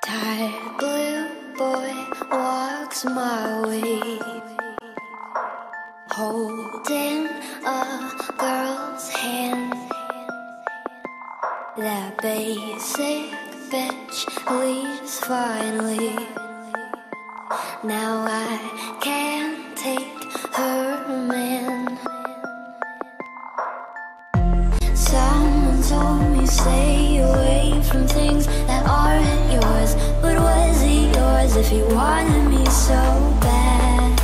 Tired blue boy walks my way, holding a girl's hand. That basic bitch leaves finally. Now I can't take her man. Someone told me stay away from things that aren't yours. But was he yours if he wanted me so bad?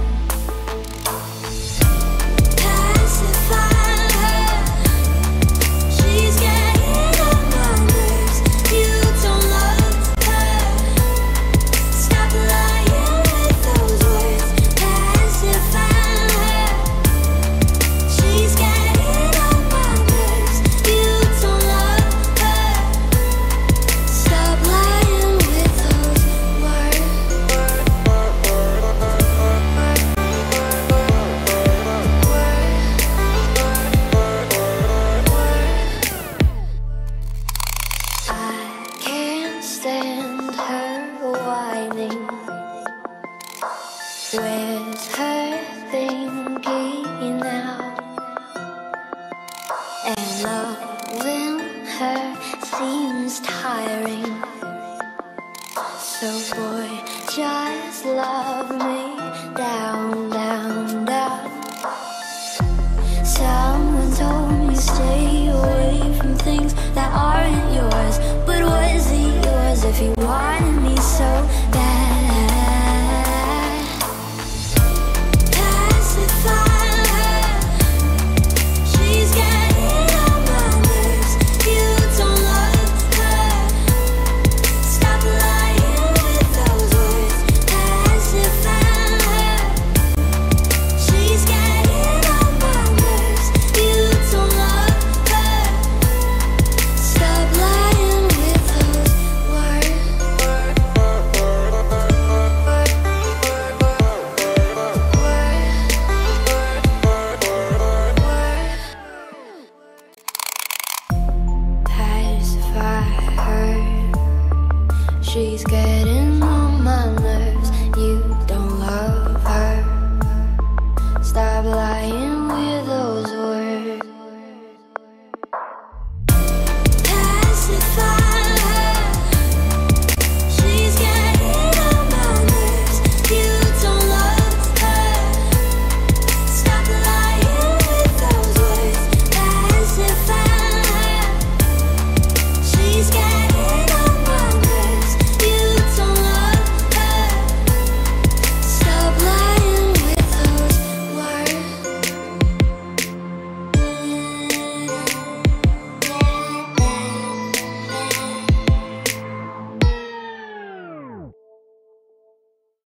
Pacify her, she's getting on my nerves. You don't love her, stop lying with those words. Pacify her, she's getting on my nerves. You don't love her, stop lying with those words. I can't stand her whining. Where's her thinking now? And loving her seems tiring. So boy, just love me down, down, down. Someone told me stay away from things that aren't yours. But was he yours if he wanted me so bad? Pacify her, she's getting on my nerves. You don't love her, stop lying with those words. Pacify her, she's getting on my nerves. You don't love her, stop lying with those words. Pacify her, she's getting on my nerves. You